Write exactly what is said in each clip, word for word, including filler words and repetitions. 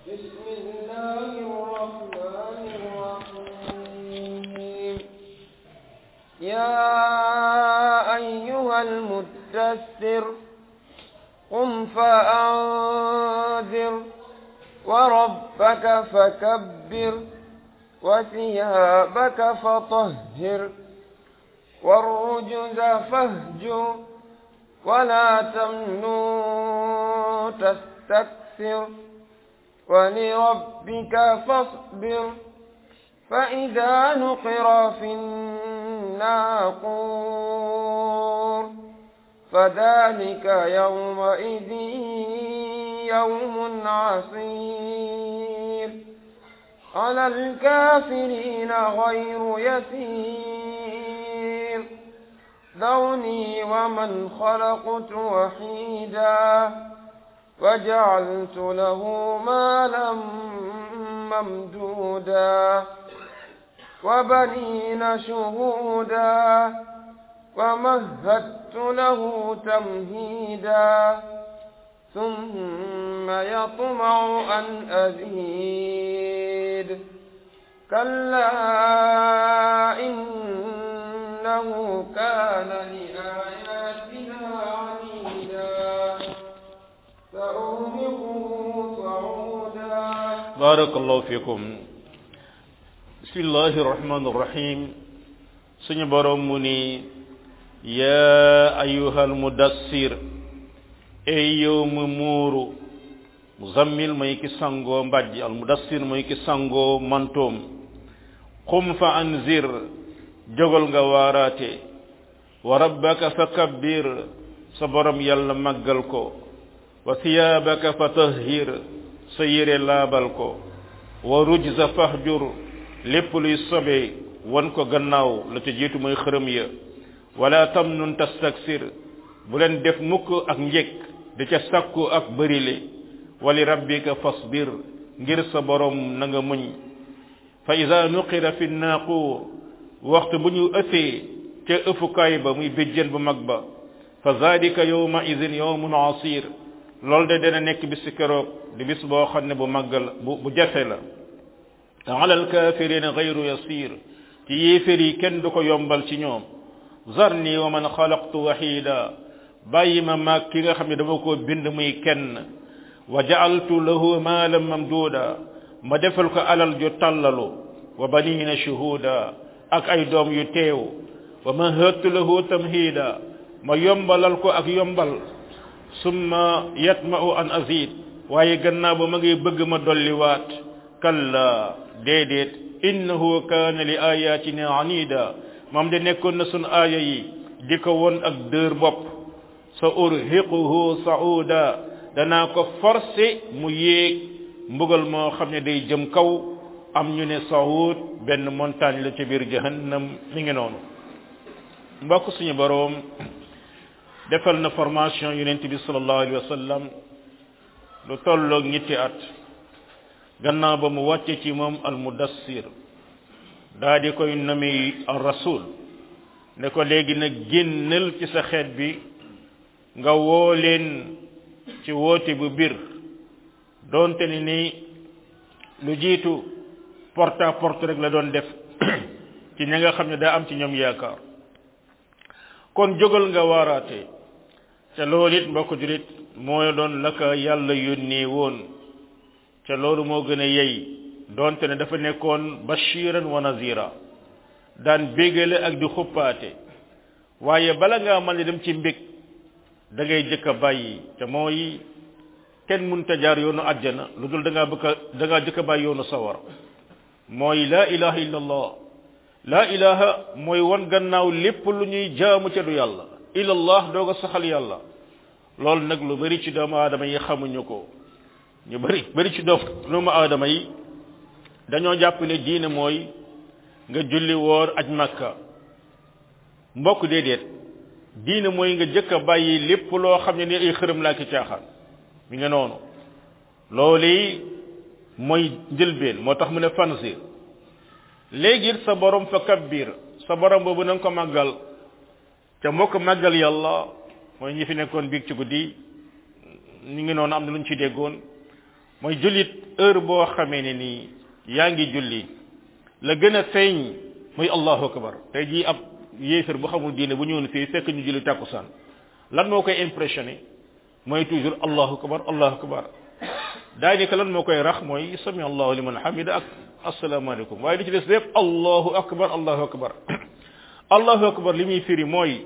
بسم الله الرحمن الرحيم يا أيها المدثر قم فأنذر وربك فكبر وثيابك فطهر والرجز فاهجر ولا تمنن تستكثر ولربك فاصبر فإذا نقر في الناقور فذلك يومئذ يوم عسير على الكافرين غير يسير ذرني ومن خلقت وحيدا وجعلت له مالا ممدودا وبنين شهودا ومهدت له تمهيدا ثم يطمع أن أزيد كلا إنه كان لآياتنا عنيدا سأرهقه صعودا بارك الله فيكم بسم الله الرحمن الرحيم سني بروم مني يا أيها المدثر أيو ممورو مزمل ميكي سانغو مباجي المدثر ميكي سانغو منتوم قم فأنذر جوغل nga warate wa rabbaka fakabbir sa borom yalla maggal ko wa thiyabaka fatahhir sa yere labal ko wa rujza fahjur lepp luy sobe won ko gannaaw la ci jitu moy xërem ya wala tamnun tastaksir bu len def mukk ak njek di ca sakku ak bërile wali rabbika fasbir ngir sa borom na nga muñ fa iza nuqira fi naqur waxtu bu ñu ëffee ca ëffukaay ba muy béjjën bu mag ba fa zalika yawma idhin yawmun asir loolu de dana nekk bis keroog di bis boo xam ne bu màggal bu bu jafe la ala alkafirina ghayru yasir ci yéefér yi kenn du ko yombal ci ñoom zarni wa man xalaqtu wahida bàyyi ma maag ki nga xam ne dama ko bind muy kenn wa ja'altu lahu maalan mamduda ma defal ko alal ju tàllalu wa banina shuhuda ak ay doom yu teew wa mahadtu lahu tamhida ma yombalal ko ak yombal summa yatma'u an azid waaye gannaaw ba ma ngi bëgg ma dolli waat kalla déedéet innahu kaana li ayatina anida moom de nekkoon na sun aaya yi di ko won ak dër bopp sa urhiquhu sa'uda danaa ko forcé mu yéeg mbugal moo xam ne day jëm kaw am ñu ne saoud benn montagne la ci biir jahannam mi ngi noonu mbokk suñu boroom defal na formation yonent bi sallallahu alayhi wa sallam lu tolloog ñetti at gannaaw ba mu wàcce ci moom al mudassir daa di koy nomi ar rasul ne ko léegi nag génnal ci sa xeet bi nga woo leen ci woote bu bir doonte ni ni lu jiitu porte à porte rek la doon def ci ña nga xam ne daa am ci ñoom yaakaar kon jógal nga waaraate ca loolu it mbokk julit mooy doon la ko yàlla yónnee woon ca loolu moo gën a yey doonte ne dafa nekkoon bashiran wa nazira daan bégale ak di xuppaate waaye bala ngaa mën dem ci mbég da ngay jëkk a bàyyi te mooy kenn mënta jaar yoonu àjjana lu dul da ngaa bëgg da ngaa jëkk a bàyyi yoonu sawar mooy la ilaha illa allah la ilaha mooy won gannaaw lépp lu ñuy jaamu ca du yàlla illa allah doog a saxal yàlla loolu nag lu bari ci doomu aadama yi xamuñu ko ñu bari bari ci doomu aadama yi dañoo jàpp ne diine mooy nga julli woor aj makka mbokk déedéet diine mooy nga jëkk a bàyyi lépp loo xam ne ni ay xërëm laa ki caaxaan mi nga noonu loolu mooy njëlbeen moo tax mu ne fansir léegi sa borom fa kabbir sa borom boobu na nga ko màggal te mbokk màggal yàlla mooy ñi fi nekkoon biig ci guddi ñu ngi noonu am na lu ñu ci déggoon mooy jullit heure boo xamee ne nii yaa ngi julli la gën a feeñ mooy allahu akbar tey jii ab yéefar bu xamul diine bu ñëwoon fii fekk ñu julli tàkkusaan lan moo koy impressionné mooy toujours allahu akbar allahu akbar daanaka lan moo koy rax mooy sami allahu liman hamida ak asalaamaaleykum waaye li ci des lépp allahu akbar allahu akbar allahu akbar li muy firi mooy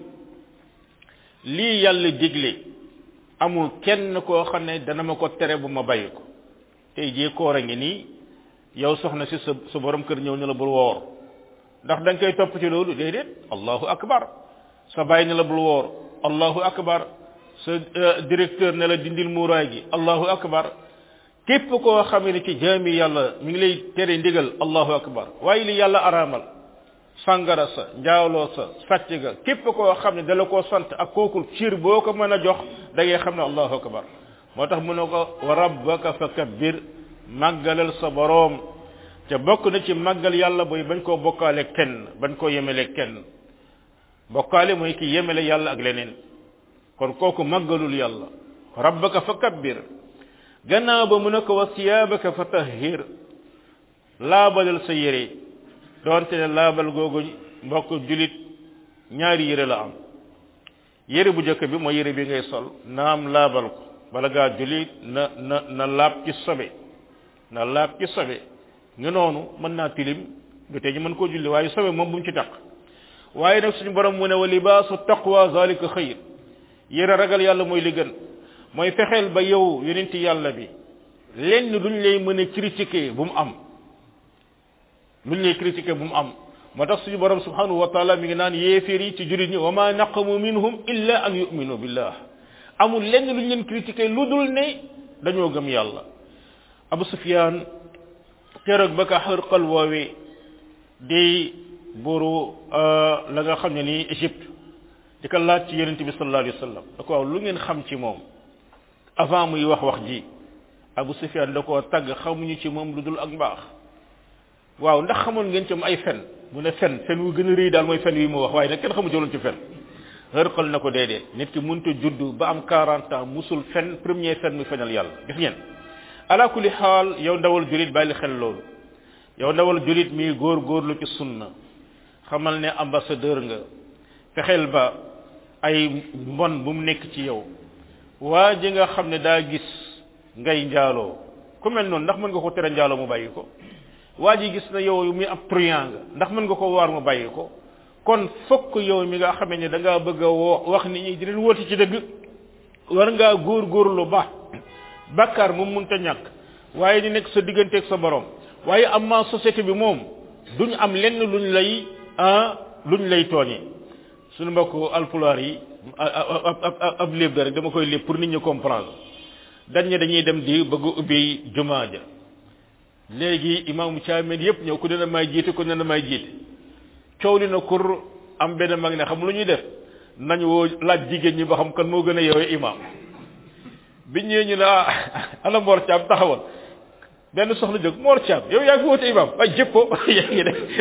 lii yàlla digle amul kenn koo xam ne dana ma ko tere bu ma bàyyi ko tey jii koor a ngi nii yow soxna si sa sa borom kër ñëw ne la bul woor ndax da nga koy topp ci loolu déedéet allahu akbar sa bàyyi ne la bul woor allahu akbar sa directeur ne la dindil muuraay gi allahu akbar képp koo xam ne ci jaami yàlla mi ngi lay tere ndigal allahu akbar waaye li yàlla araamal sangara sa njaaloo sa sàcc ga képp koo xam ne dala koo sant ak kooku ciir boo ko mën a jox da ngay xam ne allahu akbar moo tax mu ne ko wa rabbaka fakabbir màggalal sa boroom te bokk na ci màggal yàlla booy bañ koo bokkaale kenn bañ koo yemele kenn bokkaale mooy ki yemele yàlla ak leneen kon kooku màggalul yàlla rabbaka fakabbir gannaaw ba mu ne ko wa siyaabaka fatahhir laabalal sa yére doonte ne laabal googu mbokk julit ñaari yére la am yére bu njëkk bi mooy yére bi ngay sol naam laabal ko bala ngaa julit na na na laab ci sobe na laab ci sobe nga noonu mën naa tilim du tee ñu mën koo julli waaye sobe moom bu mu ci taq waaye nag suñu borom mu ne wa libaasu taqwa zalika xayr yére ragal yàlla mooy li gën mooy fexeel ba yow yonenti yàlla bi lenn duñ lay mën a critiquer bu mu am luñ lay critiquer bu mu am moo tax suñu borom subhanahu wa taala mi ngi naan yéeféer yi ci jullit ñi wa ma naqamu minhum illa an yu'minu billah amul lenn luñ leen critiquer lu dul ne dañoo gëm yàlla Abu Sufyan keroog ba ka Xarqal woowee di buuru la nga xam ne nii Égypte di ko laaj ci yonente bi sallallahu alayhi wa sallam da ko waaw lu ngeen xam ci moom avant muy wax wax ji Abu Sufyan da koo tagg xamuñu ci moom lu dul ak mbaax waaw ndax xamoon ngeen ci ay fen mu ne fen fen wu gën a rëy daal mooy fen wi mu wax waaye nag kenn xamu ci woon ci fen Xarqal na ko déedéet nit ki mënut a judd ba am quarante ans musul fen premier fen mu fenal yàlla gis ngeen ala kulli xaal yow ndawal julit bàyyi xel loolu yow ndawal julit mi góor góorlu ci sunna xamal ne ambassadeur nga fexeel ba ay mbon bu mu nekk ci yow waa ji nga xam ne daa gis ngay njaaloo ku mel noonu ndax mën nga ko tere njaaloo mu bàyyi ko waa ji gis na yow mi ab truand nga ndax mën nga ko waar mu bàyyi ko kon fokk yow mi nga xamee ne da ngaa bëgg a woo wax nit ñi di leen wóoti ci dëgg war ngaa góor góorlu ba bàkkaar moom mënta ñàkk waaye di nekk sa digganteeg sa borom waaye am ma société bi moom duñ am lenn luñ lay ah luñ lay tooñee suñu mbokk alpulaar yi ab ab ab léeb rek dama koy léeb pour nit ñi comprendre dañ ne dañuy dem di bëgg ubbi jumaa ja léegi imaamu caameen yépp ñëw ku ne na may jiite ku ne na may jiite coow li na kur am benn mag ne xam lu ñuy def nañ woo laaj jigéen ñi ba xam kan moo gën a yeewee imaam biñ ñëwee ñu ne ah ana Mor Thiam taxawal benn soxna jóg Mor Thiam yow yaa ngi woote imaam ay jëppo yaa ngi def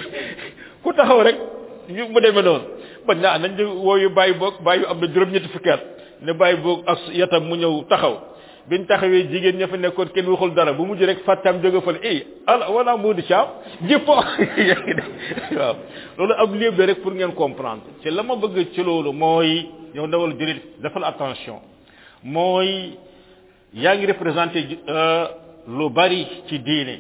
ku taxaw rek ñu mu demee noonu bañ naa nañ wooyu bàyyi boog bàyyi am na juróom-ñetti fukki at ne bàyyi boog as yatam mu ñëw taxaw biñ taxawee jigéen ña fa nekkoon kenn waxul dara bu mujj rek fàttaam jóge fële eh ala wala moo di Thiam jëppo yaa ngi def waaw loolu am léeb rek pour ngeen comprendre te la ma bëgg ci loolu mooy yow ndawal jurit defal attention mooy yaa ngi représenté lu bari ci diine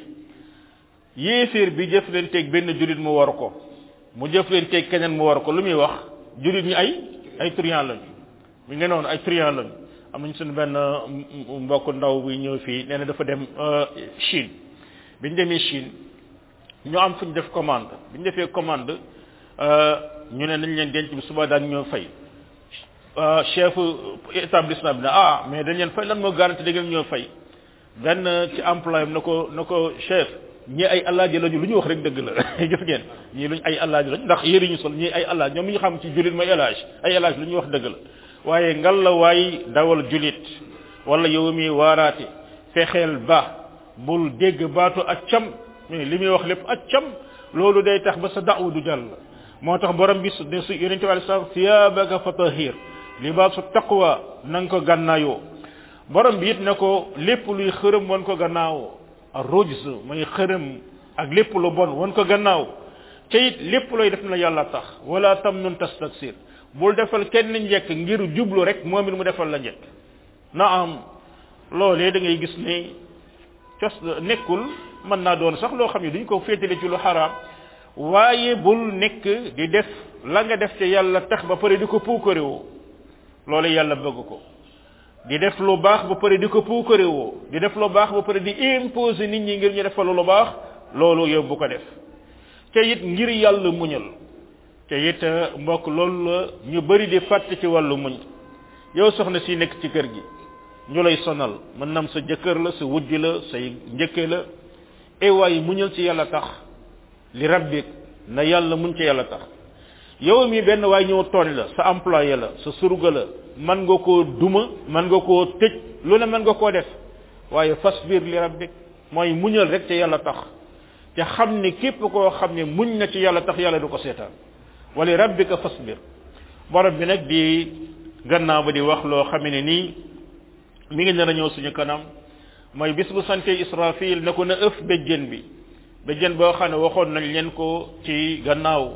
yéeféer bi jëf leen teeg benn julit mu war ko mu jëf leen teeg keneen mu war ko lu muy wax julit ñi ay ay truand lañu mi ngi noonu ay truand lañu am nañ suñu benn mbokk ndaw buy ñëw fii nee na dafa dem Chine biñ demee Chine ñu am fuñ def commande biñ defee commande ñu ne nañ leen denc bi suba daan ñoo fay chef établissement bi ne ah mais dañ leen fay lan moo garanti da ngeen ñoo fay benn ci employé na ko na ko chef ñii ay alaaji lañu lu ñu wax rek dëgg la gis ngeen ñii luñ ay alaaji lañu ndax yëri ñu sol ñii ay alaaji ñoom ñu xam ci julit mooy alaaji ay alaaji lu ñu wax dëgg la waaye ngal la waay dawal julit wala yow mi waaraate fexeel ba bul dégg baatu accam mais li muy wax lépp accam loolu day tax ba sa da'u du jàll moo tax borom bi ne su yonente bi sallallahu alayhi wasallam thiyabaka fatahhir libaasu taqwa na nga ko gànnaayoo borom bi it ne ko lépp luy xërëm won ko gannaaw ar-rujz mooy xërëm ak lépp lu bon won ko gannaaw te it lépp looy def na yàlla tax wala tamnun tastaksir bul defal kenn njekk ngir jublu rek moom it mu defal la njekk na am loolee da ngay gis ne cos nekkul mën naa doon sax loo xam ne duñ ko féetale ci lu xaraam waaye bul nekk di def la nga def te yàlla tax ba pare di ko puukarewoo loolu yàlla bëgg ko di def lu baax ba pare di ko puukarewoo di def lu baax ba pare di imposer nit ñi ngir ñu defal lu baax loolu yow bu ko def te it ngir yàlla muñal te it mbokk loolu la ñu bari di fàtte ci wàllu muñ yow soxna si nekk ci kër gi ñu lay sonal mën nam sa jëkkër la sa wujj la say njëkke la e waaye muñal ci yàlla tax li rabbik na yàlla muñ ci yàlla tax yow mi benn waay ñëw tooñ la sa employé la sa surga la man nga koo duma man nga koo tëj lu ne man nga koo def waaye fasbir li rabbik mooy muñal rek ci yàlla tax te xam ne képp koo xam ne muñ na ci yàlla tax yàlla du ko seetaan wali rabbika fasbir borom bi nag di gannaaw ba di wax loo xam ne nii mi ngi nar a ñëw suñu kanam mooy bis bu sante Israfil na ko na ëf béjjén bi béjjén boo xam ne waxoon nañ leen ko ci gannaaw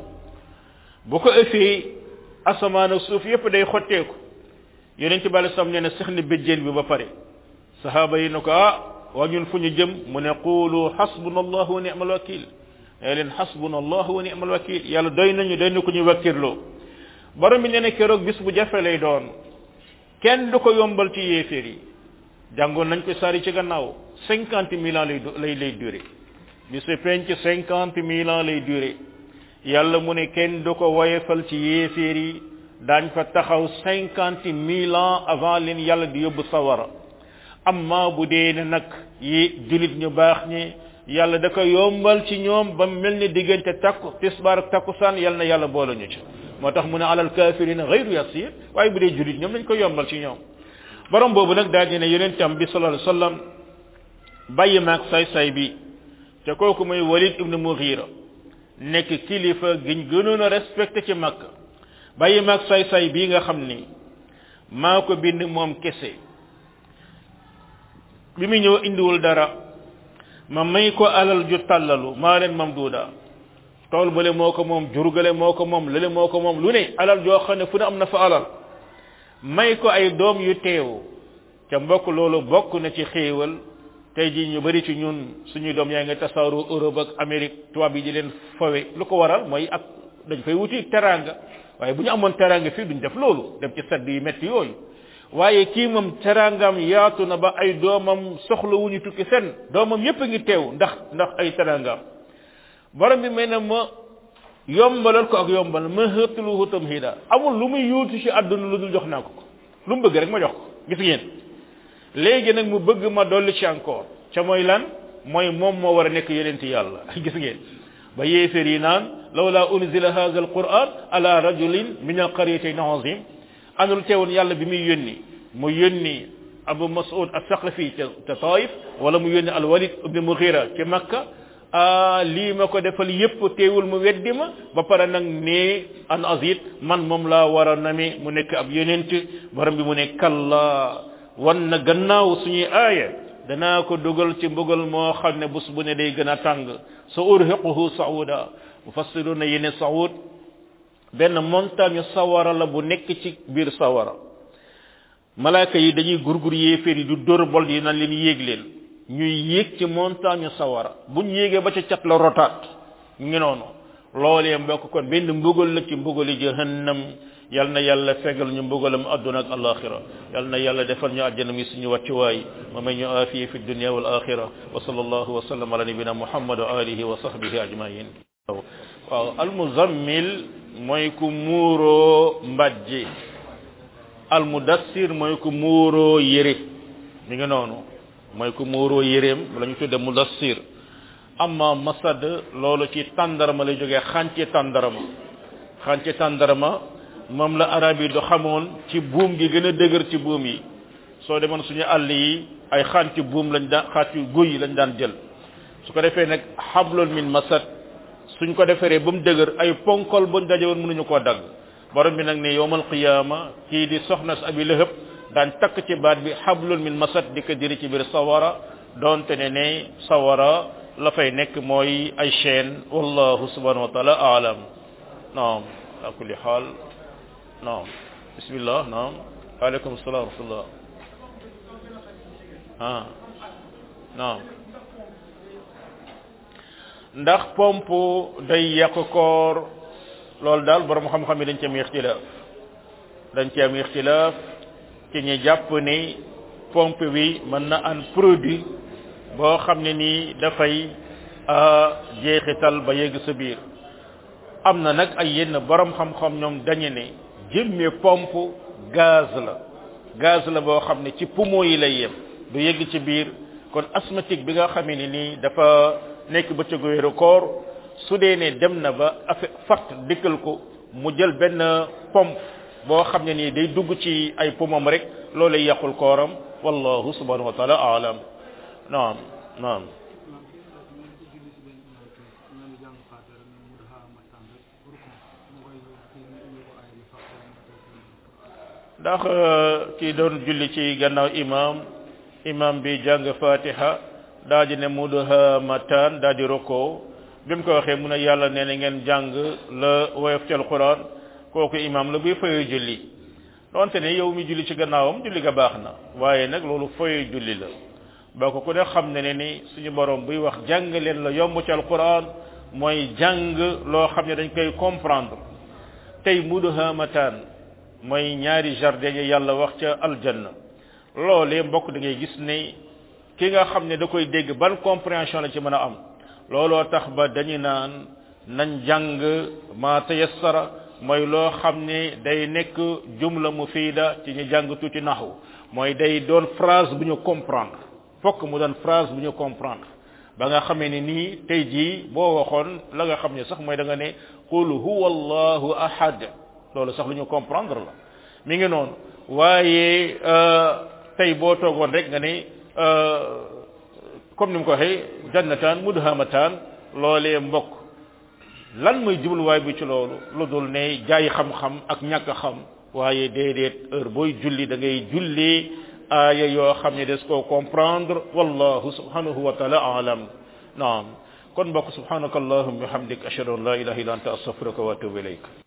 bu ko ëffee asamaan ak suuf yépp day xotteeku yonent bi alei salaam nee na sax ne béjjén bi ba pare sahaaba yi na ko ah waa ñun fu ñu jëm mu ne qulu hasbuna allahu wa ni'mal wakil nee leen hasbuna allahu wa ni'mal wakil yàlla doy nañu doy na ko ñu wakkirloo borom bi nee na keroog bis bu jafe lay doon kenn du ko yombal ci yéeféer yi jàngoon nañ ko sari ci gannaaw cinquante mille ans lay lay lay duré bi se penc cinquante mille ans lay duré yàlla mu ne kenn du ko woyefal ci yéeféer yi daañ fa taxaw cinquante mille ans avant leen yàlla di yóbbu sawara amma bu dee ne nag yi julit ñu baax ñi yàlla da ko yombal ci ñoom ba mel ni diggante takku tisbaar ak takkusaan yàlla na yàlla boole ñu ci moo tax mu ne alal kafirina ghayru yasir waaye bu dee julit ñoom dañ ko yombal ci ñoom borom boobu nag daal di ne yonentam bi sallallahu alayhi wasallam bàyyi maag say-say bi te kooku mooy Walid ibn Mughira nekk kilifa giñ gënoon a respecté ci Makka bàyyi maag say-say bii nga xam ni maa ko bind moom kese bi mu ñëw indiwul dara ma may ko alal ju tàllalu maa leen mam duuda tool bale moo ko moom jurgale moo ko moom lële moo ko moom lu ne alal joo xam ne fu ne am na fa alal may ko ay doom yu teew ca mbokk loolu bokk na ci xéewal tey jii ñu bari ci ñun suñuy doom yaa ngi tasaaru Europe ak Amérique tubaab yi di leen fawe lu ko waral mooy ak dañ fay wuti teranga waaye bu ñu amoon teranga fii duñ def loolu dem ci sedd yu metti yooyu waaye kii moom terangam yaatu na ba ay doomam soxla wu ñu tukki fenn doomam yépp a ngi teew ndax ndax ay terangam borom bi may na ma yombalal ko ak yombal ma hëttaluhu tamhida amul lu muy yuutu ci àdduna lu dul jox naa ko ko lu mu bëgg rek ma jox ko gis ngeen léegi nag mu bëgg ma dolli ci encore ca mooy lan mooy moom moo war a nekk yonent yàlla gis ngeen ba yéeféer yi naan lawla unzila hadha alquran ala rajulin min alqaryatayn azim anul teewoon yàlla bi muy yónni mu yónni Abu Mas'ud as-Saqafi ca Taif wala mu yónni al-Walid ibn Mughira ci Makka ah lii ma ko defal yépp teewul mu weddi ma ba pare nag ne an azid man moom laa war a nami mu nekk ab yonent borom bi mu ne kalla wan na gannaaw suñuy aaya danaa ko dugal ci mbugal moo xam ne bés bu ne day gën a tàng sa urhiquhu sauda mufassiruna yene saud benn montagne sawara la bu nekk ci biir sawara malaaka yi dañuy gurgur yéeféer yi du dóor bol yi nan leen yéeg leen ñuy yéeg ci montagne sawara buñ yéegee ba ca cat la rotaat ngi noonu loolee mbokk kon benn mbugal la ci mbugali jahannam yal na yàlla fegal ñu mbugalam adduna ak alaxira yal na yàlla defal ñu àjjana mi suñu wàccuwaay ma may ñu aafiya fi dunya wal axira wa sallallahu wa sallam ala nabina muhammad wa alihi wa sahbihi ajmain waaw al muzammil mooy ku muuroo mbàjji al mudassir mooy ku muuroo yére mi ngi noonu mooy ku muuroo yéreem la ñu tudde mudassir amma masad loolu ci tàndarama lay jógee xànce tàndarama xànce tàndarama moom la arab yi du xamoon ci buum gi gën a dëgër ci buum yi soo demoon suñu àll yi ay xànce buum lañ daan xànce guy lañ daan jël su ko defee nag hablun min masad suñ ko deferee ba mu dëgër ay ponkol buñ daje woon mënuñu koo dagg borom bi nag ne yowmal qiyaama kii di soxna si Abi Lahab daan takk ci baat bi hablun min masad di ko diri ci biir sawara donte ne ne sawara la fay nekk mooy ay chaîne wallahu subhanahu wa taala aalam naam ala kulli xaal naam bismillah naam aleykum salaam wa rahmatullah ah naam ndax pompe day yàq koor loolu daal borom xam-xam yi dañ ci am ixtilaaf dañ ci am ixtilaaf ci ñi jàpp ni pompe bi mën na an produit boo xam ne nii dafay jeexital ba yegg sa biir am na nag ay yenn borom xam-xam ñoom dañu ne jëmme pompe gaz la gaz la boo xam ne ci poumon yi lay yem du yegg ci biir kon asthmatique bi nga xamee ne nii dafa nekk bëccëgu weeru koor su dee ne dem na ba affaire fat dikkal ko mu jël benn pompe boo xam ne nii day dugg ci ay poumon rek loolu lay yàqul kooram wallahu subhanahu wa taala aalam naam naam ndax kii doon julli ci gannaaw imam imam bi jàng fatiha daa di ne mudhamatan daa di roko bi mu ko waxee mu ne yàlla nee na ngeen jàng la woyof ci alquran kooku imam la buy fayu julli donte ne yow mi julli ci gannaawam julli ga baax na waaye nag loolu fayu julli la boo ko ku ne xam ne ne ni suñu borom buy wax jàng leen la yomb ci alquran mooy jàng loo xam ne dañ koy comprendre tey mudhamatan mooy ñaari jardin yi yàlla wax ca aljanna loolee mbokk da ngay gis ne ki nga xam ne da koy dégg ban compréhension la ci mën a am looloo tax ba dañu naan nañ jàng ma tayassara mooy loo xam ne day nekk jumla mufida ci ñu jàng tuuti naxu mooy day doon phrase bu ñu comprendre fokk mu doon phrase bu ñu comprendre ba nga xamee ne nii tey jii boo waxoon la nga xam ne sax mooy da nga ne qul huwa allahu ahad loolu sax lu ñu comprendre la mi ngi noonu waaye tey boo toogoon rek nga ne comme ni mu ko waxee jannataan mudhamataan loolee mbokk lan mooy jubluwaay bi ci loolu lu dul ne jaay xam-xam ak ñàkk xam waaye déedéet heure booy julli da ngay julli aaya yoo xam ne des koo comprendre wallahu subhanahu wa taala aalam naam kon mbokk subhanaka allahumma wa bihamdik ashhadu an la ilaha illa anta astaghfiruka wa atubu ilayk